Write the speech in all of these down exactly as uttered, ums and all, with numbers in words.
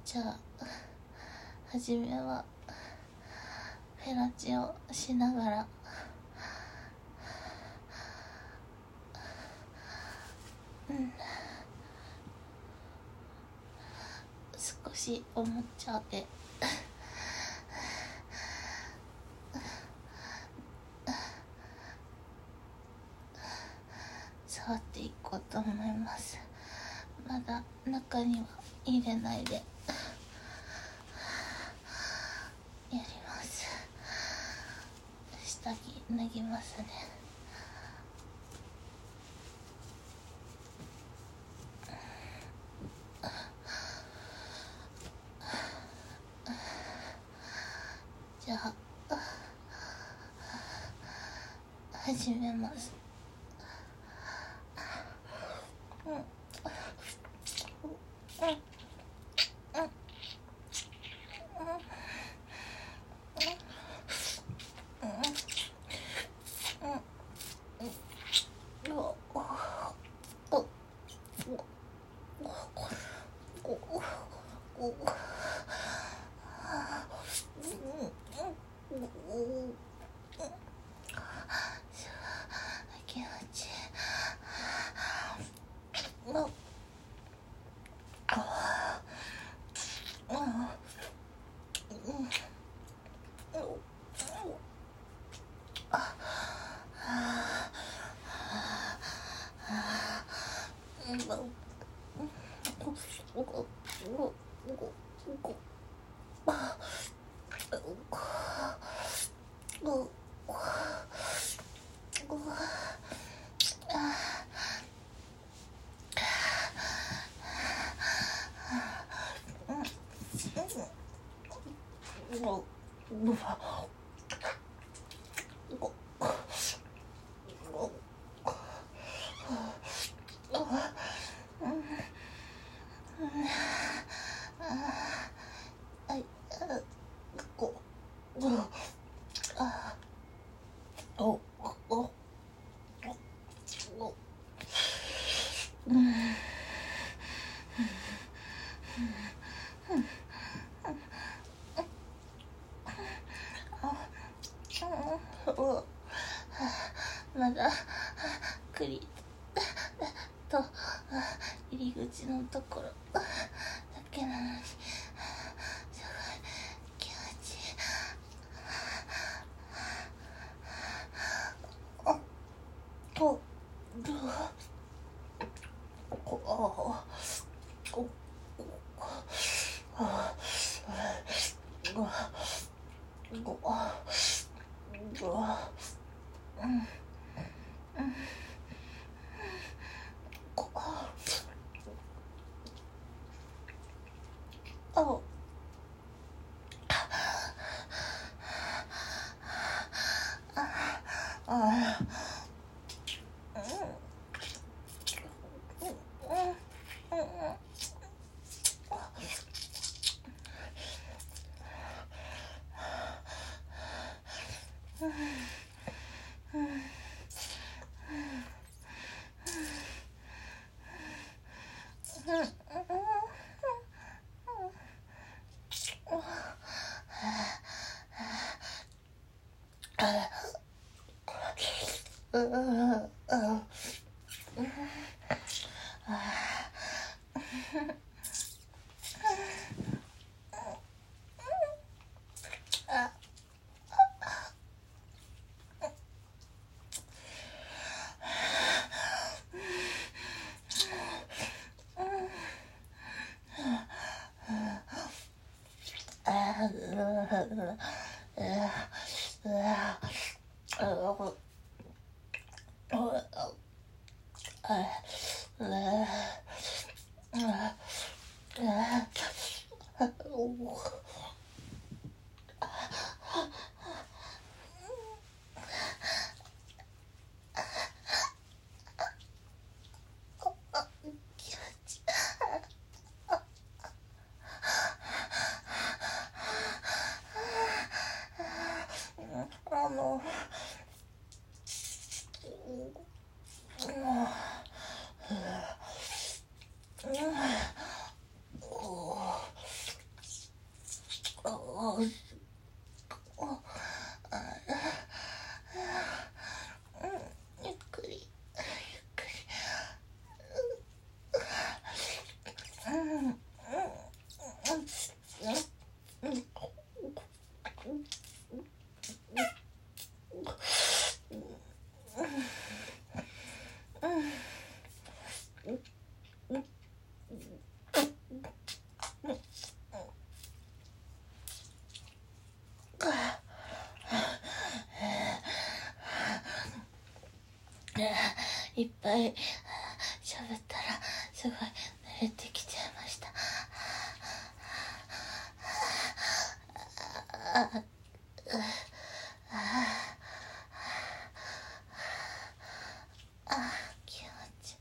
じゃあはじめはフェラチオしながらうん少しおもちゃで触っていこうと思います。まだ中には入れないでやります。下着脱ぎますね。じゃあ始めます。うんうん気持ちいい。まだクリと入り口のところだけなのにすごい気持ちいい。あっとるこあおあごごごうんうんこあおああのいっぱい喋ったらすごい慣れてきちゃいました。あああ気持ちいい。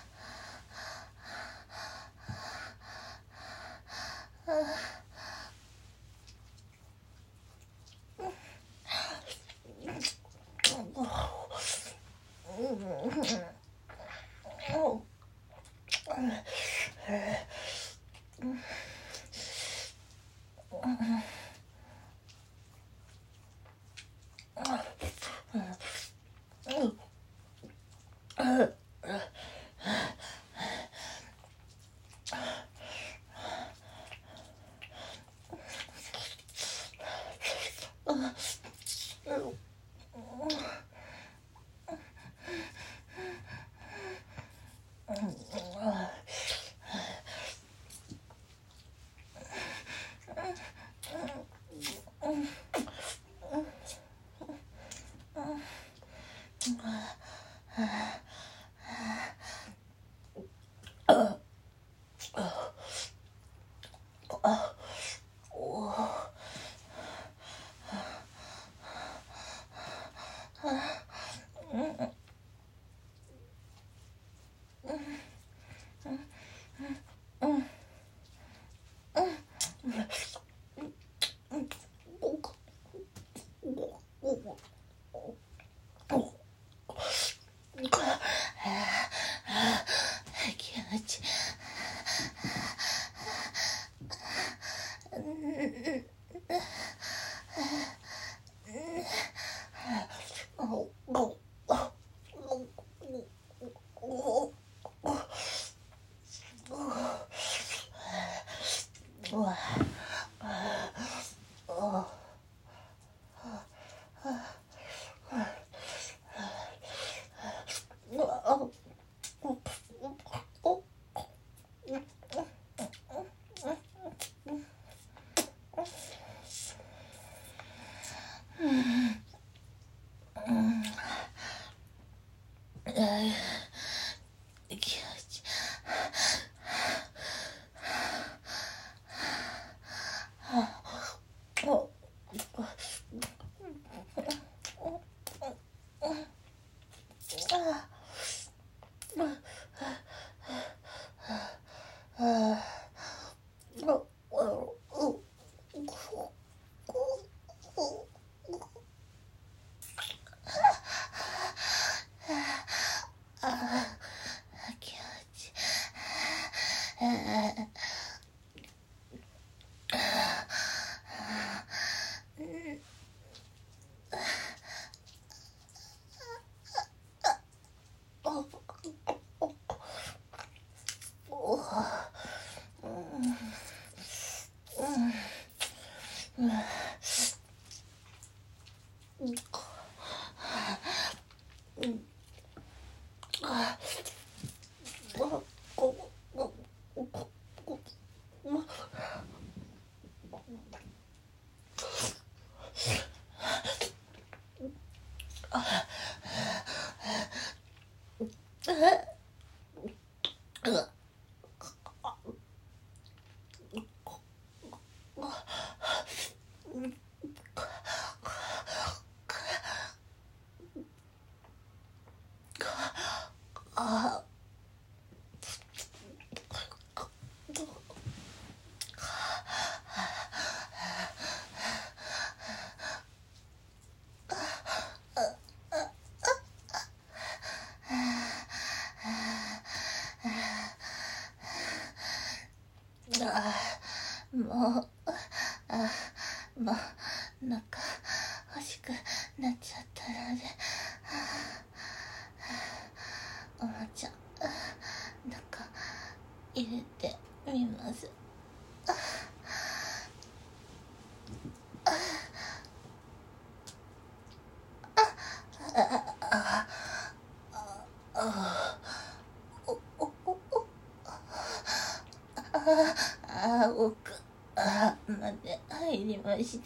もうあもうなんか欲しくなっちゃったので、おもちゃなんか入れてみます。ああ奥あまで入りました。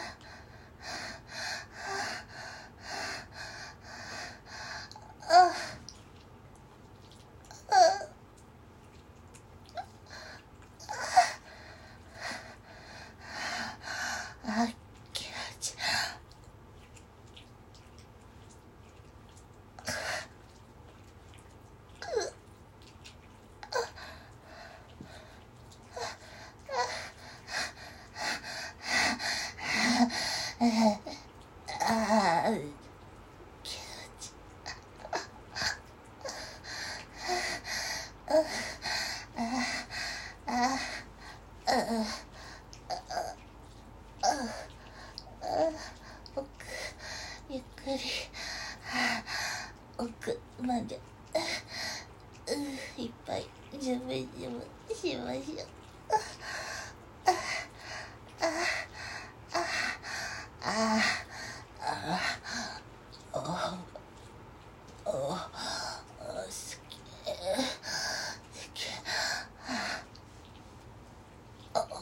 あ奥までいっぱいジュブジュブしましょう。あああああああおおすげえすげえああ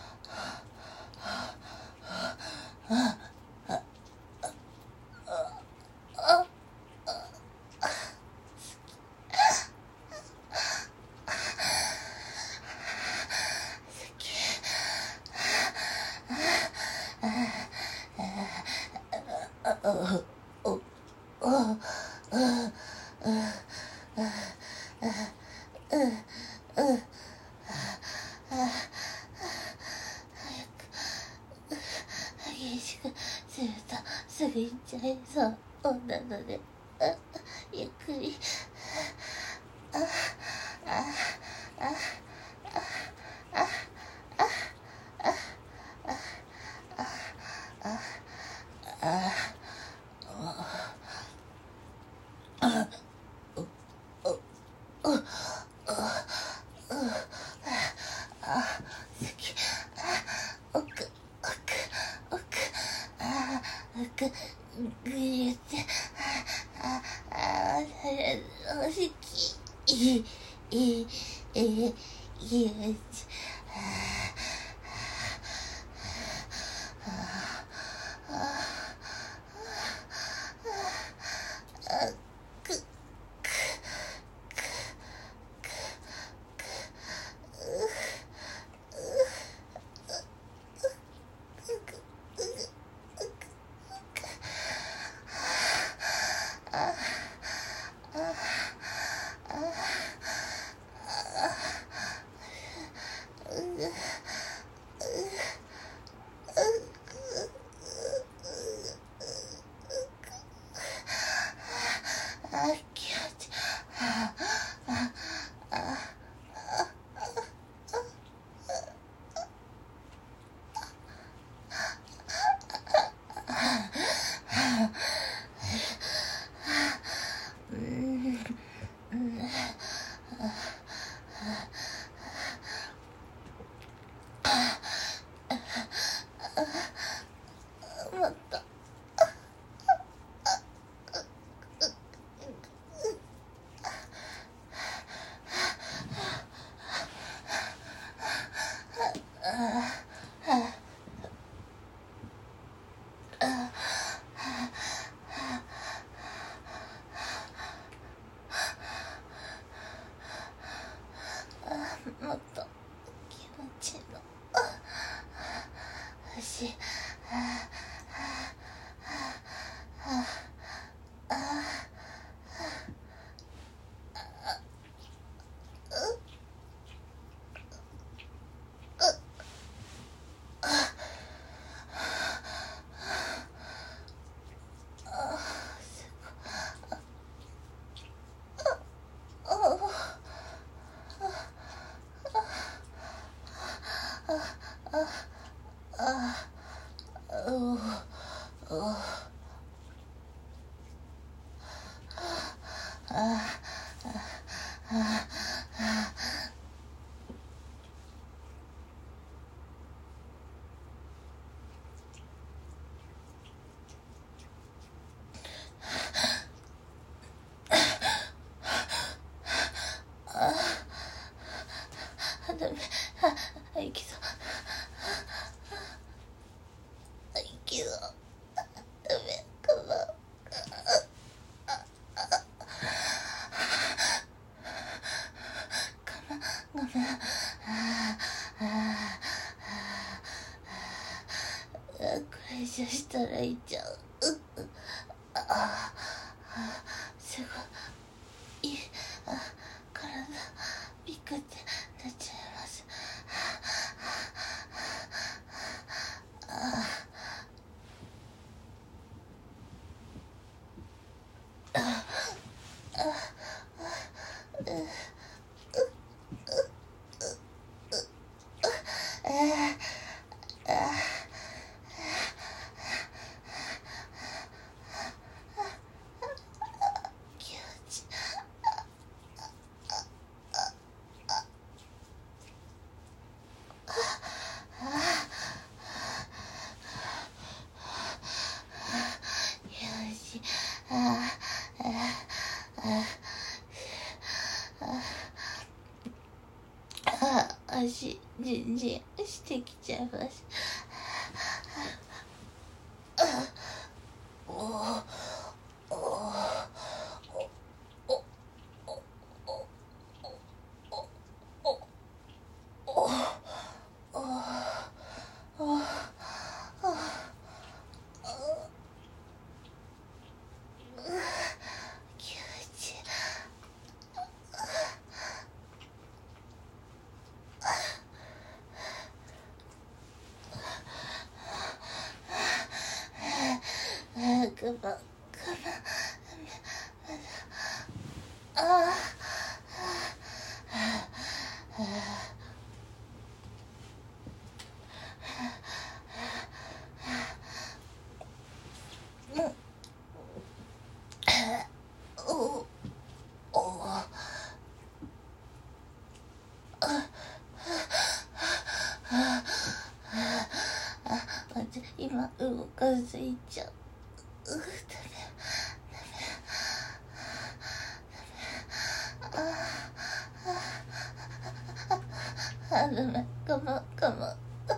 あ激しくするとすぐ行っちゃいそうなので、あゆっくりああああああああぐゆってあああおしきいいいいいいもっともっと気持ちのしああああダメあいきそうあいきそうダメかなごめんごめんああああこれ以上したらいっちゃうああすごいいいあ体ビクってなっちゃいます気持足ジンジンしてきちゃいます。おおおおくばくばああおお今動かずいちゃう。うーダメダメダメああダメ我慢我慢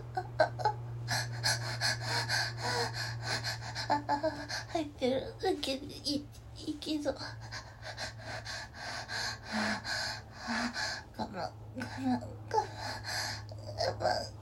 入ってるだけでいいいいけど我慢我慢我慢我慢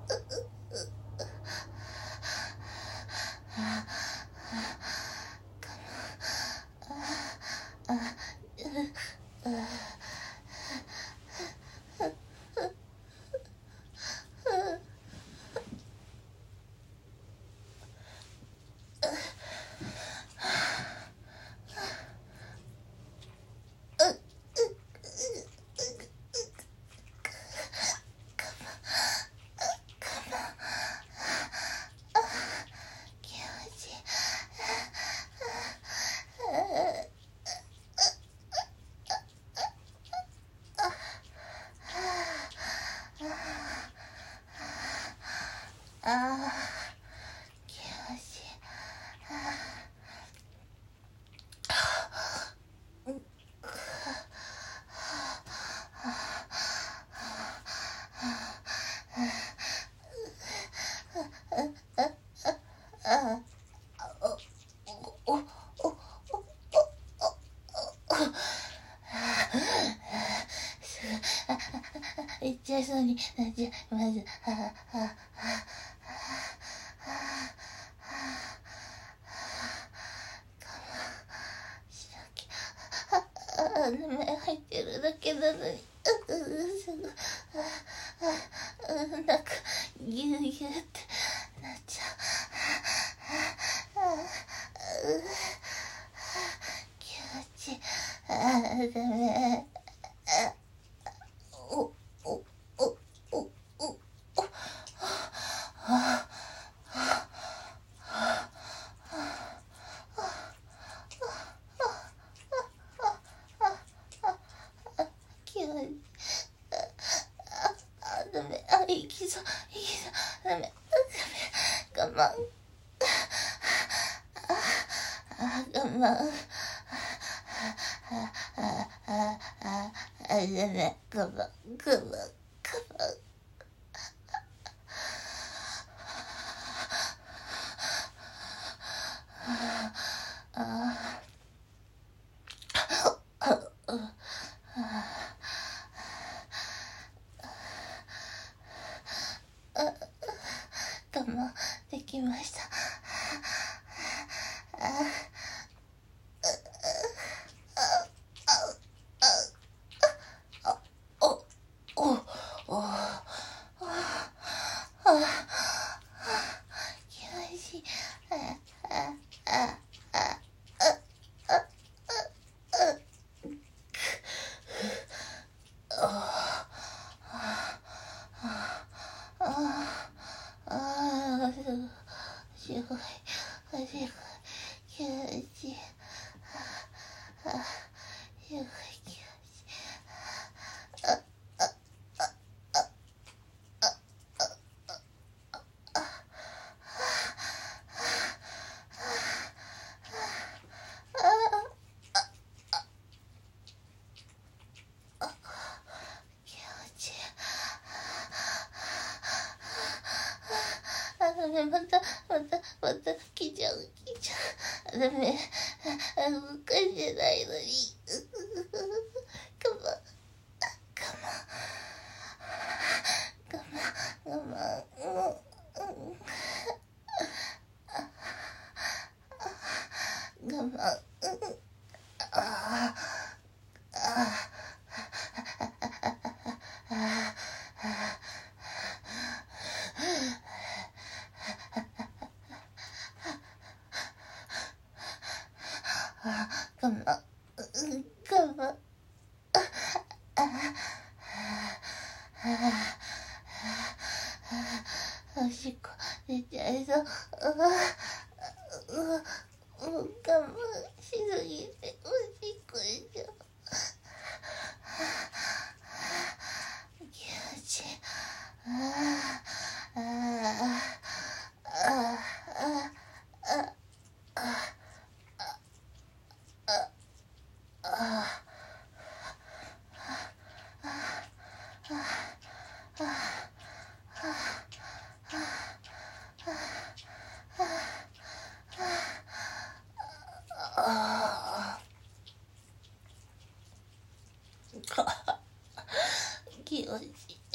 ああ気持ちいい言っちゃいそうになっちゃいます。はあはあはああー、目入ってるだけなのに、なんかギュギュってなっちゃう。気持ちいい。あー、ダメ。おおおおおおあダメ、あ、いきそう、いきそう、ダメ、ダメ、我慢、あ、我慢、あ、あ、あ、あ、あ、ダメ、我慢、我慢、我慢、あ、我慢できました。すごい、すごい、気持ちいい。あ、すごい気持ちいい。あ、あ、あ、あ、あ、あ、気持ちいい。 またまたまた来ちゃう来ちゃう。ダメ、あ動かしてないのに。我慢我慢我慢我慢、うん、我慢、あああ我慢、我慢、おしっこ出ちゃいそう。もう我慢しすぎておしっこ出ちゃう。気持ちいい。ああああああ気持ちいい。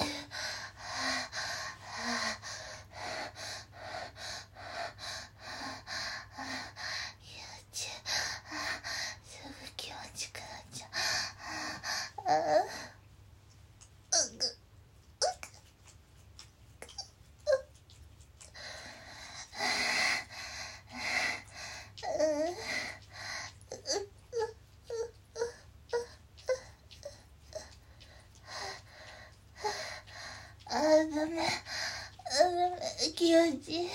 すぐ気持ちくなっちゃう。ああ、ダメ、あダメ、気持ちいい。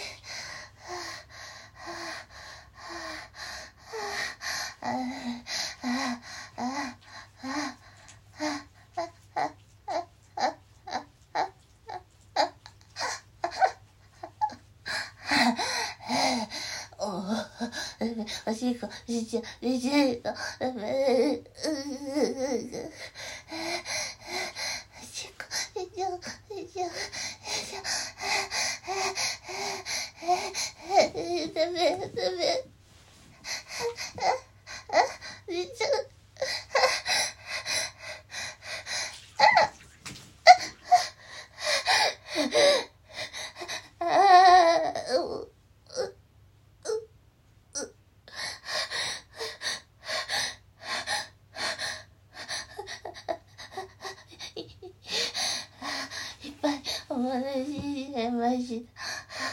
おしっこ出ちゃう出ちゃうよ。ダメ、おしっこ出ちゃう出ちゃう出ちゃう。ダメダメ、出ちゃう。いっぱいお待たせしちゃいました。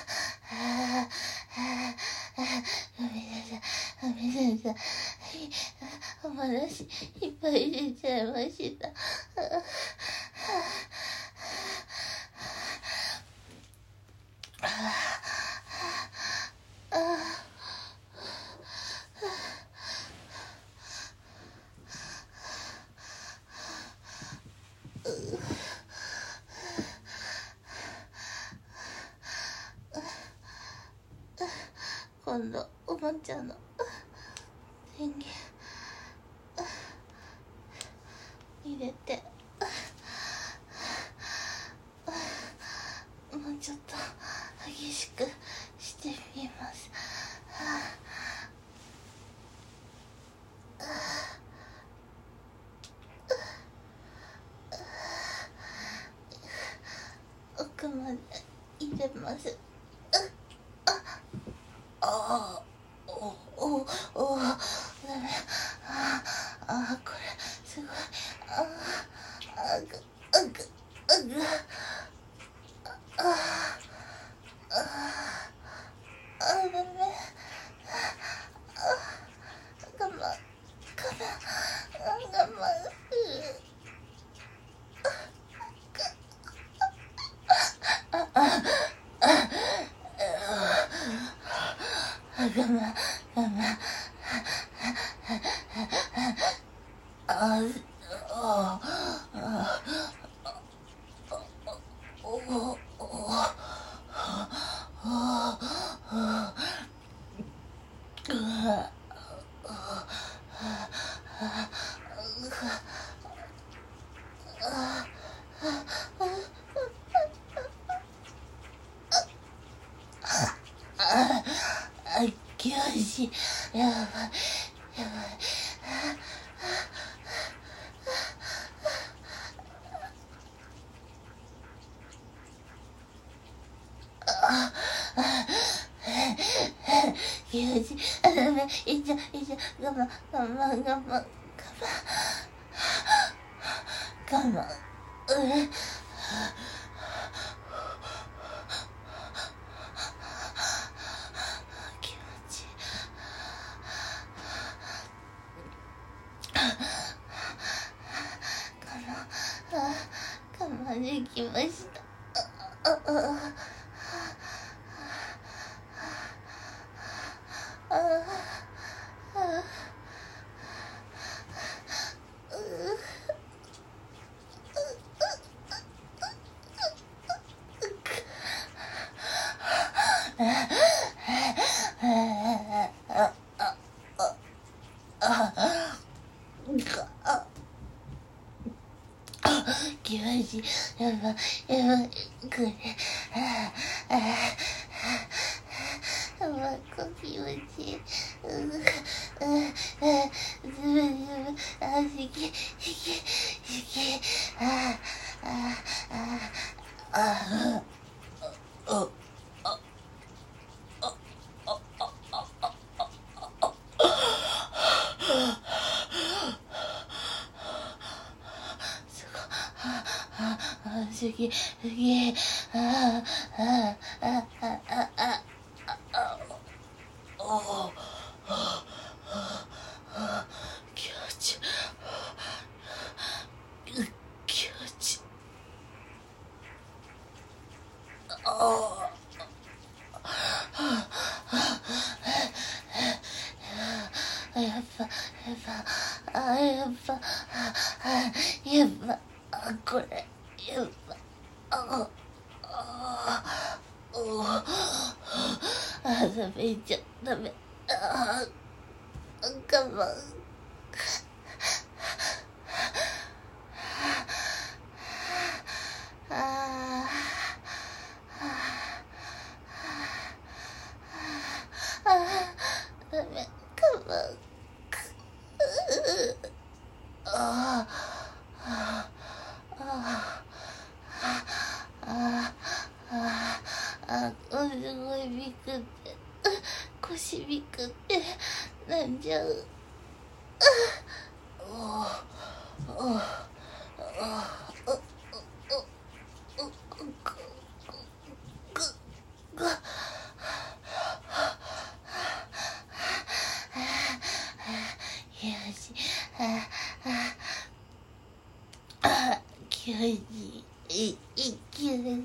ごめんなさい、ごめんなさい。お待たせいっぱい出ちゃいました。今度おもちゃの電源入れてもうちょっと激しくしてみます。奥まで入れます。ああ、おおお、ダメ。ああ、これすごい。ああ、ぐあぐあぐあああ、ダメ。我慢我慢我慢。あああ我慢我慢。あああおおちやばいやばいああ気持ちいいあダメいっちゃいっちゃ我慢我慢我慢我慢我慢うん気持ちいい我慢我慢できましたあああああ気持ちいいやばいやばいこれあああやばいこ気持ちいいうんうんうんずぶずぶあしきしきしきああああああすげえすげえああああああああああ気持ち気持ちああやっぱやっぱあやっぱあやっぱあこれやっぱああああダメじゃダメあ我慢ああダメ我慢ああああああすごいビクって腰ビクってなんじゃうおおおお気持ちいいいい気持ちいい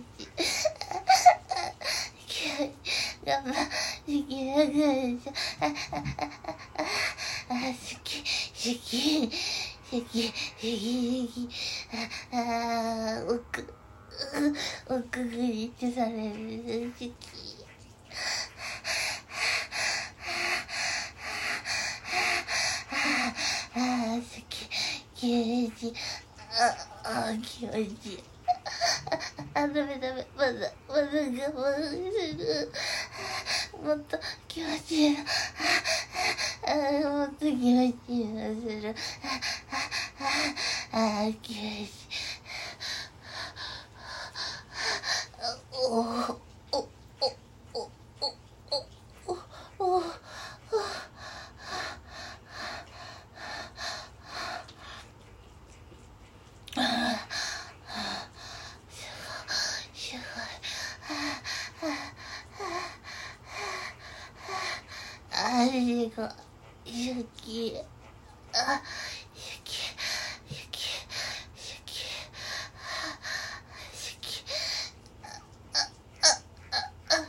我慢できなくなっちゃうあ好き好き好き好き好きあ奥奥ぐりってされる好きあ好き気持ちいいあ気持ちいいあ、ダメダメ、まだ、まだ我慢する。もっと気持ちいいな。あ、もっと気持ちいいなする。あ、あ、気持ちいい。おお、お、お、お、お、お、お、足が雪あ雪雪雪雪あああ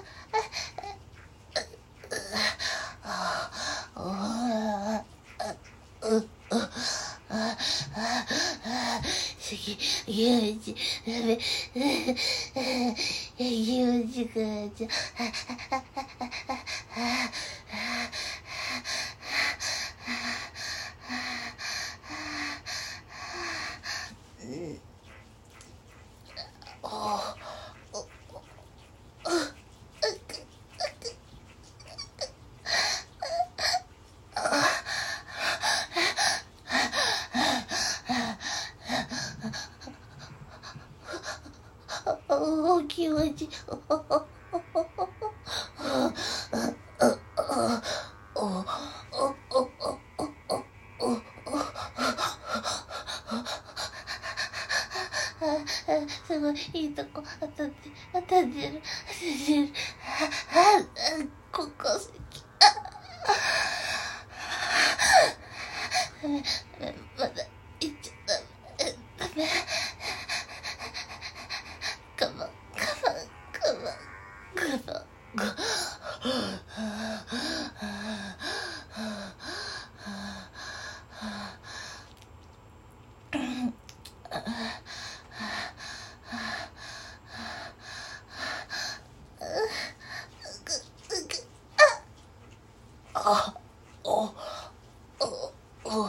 あああううああすぎ気持ちダメ気持ちくなっちゃ気持ちおおおおすごいいいとこ当たって当たってる当たってるここ好きダメまだいっちゃダメダメ我慢我慢我慢我慢あおおおお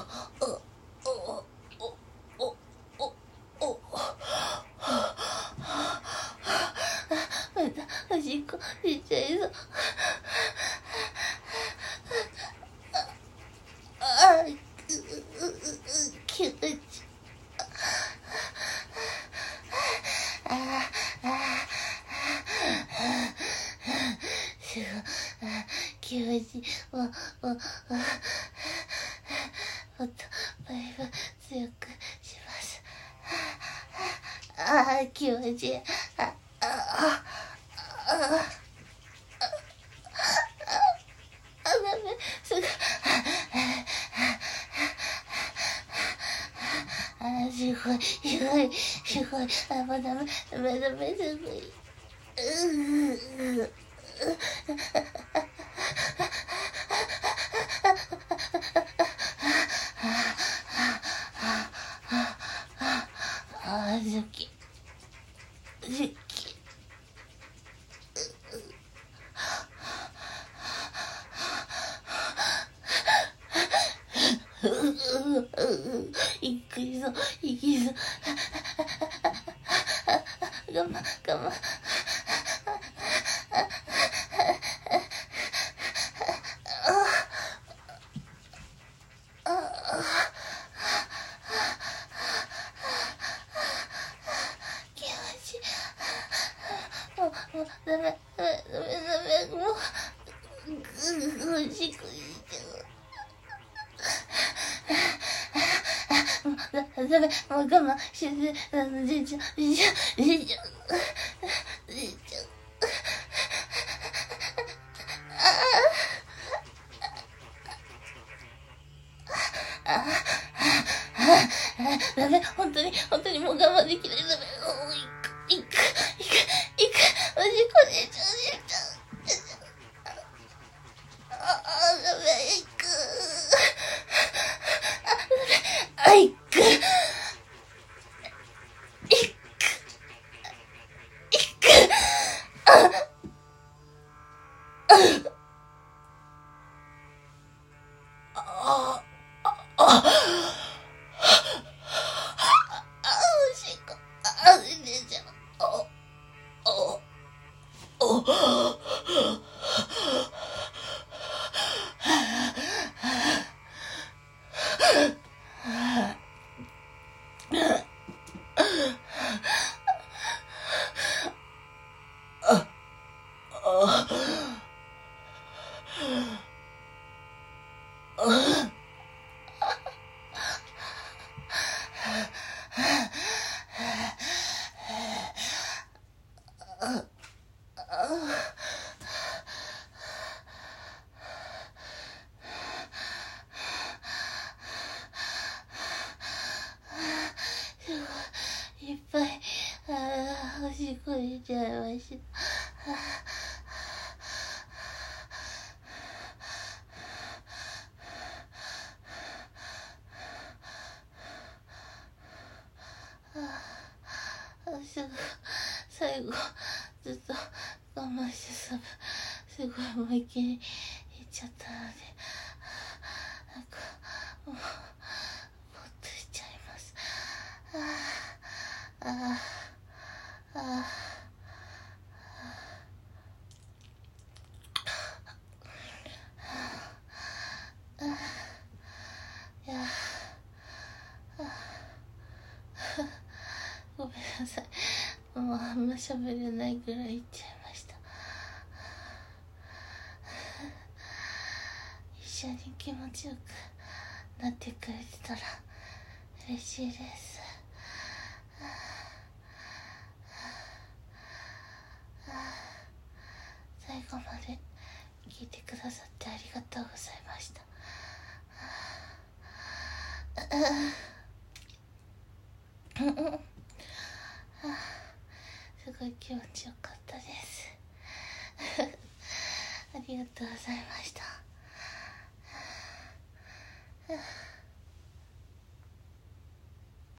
おしっこ出ちゃいそう。ああ、気持ちいい。ああ、ああ、すごい、気持ちいい。もう、もう、もっとバイブ強くします。ああ、気持ちいい。ああ、ああ、ああ、ダメ、すごい。あ、すごい、すごい、すごい。あ、もうダメ、ダメ、ダメ、すごい。ううあ、好き。好き。いきそう、いきそう。我慢、我慢。気持ちいい。もう、もう、ダメ、ダメ、ダメ、ダメ、もう、ぐぐぐおしっこいいけど。もうダメ、もう我慢して、あの、出ちゃう、出ちゃう、出ちゃう、出ちゃう。ああ、ダメ、本当に、本当にもう我慢できない、ダメ、もう、いく、いく、いく、いく、おしっこ出ちゃう、出ちゃう、出ちゃう。ああ、ダメ、いく。あ、ダメ、あ、いく。いっぱい、ああ、おしっこ出ちゃいました。最後ずっと我慢してさ、すごい思いっきりいっちゃったので、なんかもうぼーっとしちゃいます。あああああいやごめんなさい。 もうあんま喋れないぐらい言っちゃいました。一緒に気持ちよくなってくれてたら嬉しいです。最後まで聞いてくださってありがとうございました。すごい気持ちよかったです。ありがとうございました。